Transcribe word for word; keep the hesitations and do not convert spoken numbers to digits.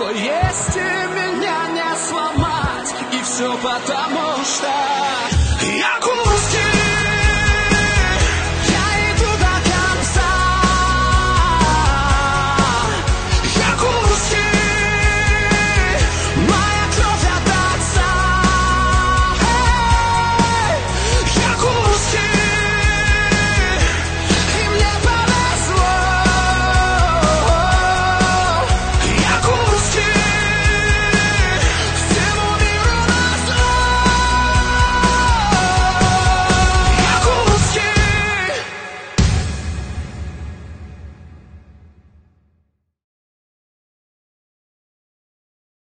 что есть и меня не сломать. И все потому что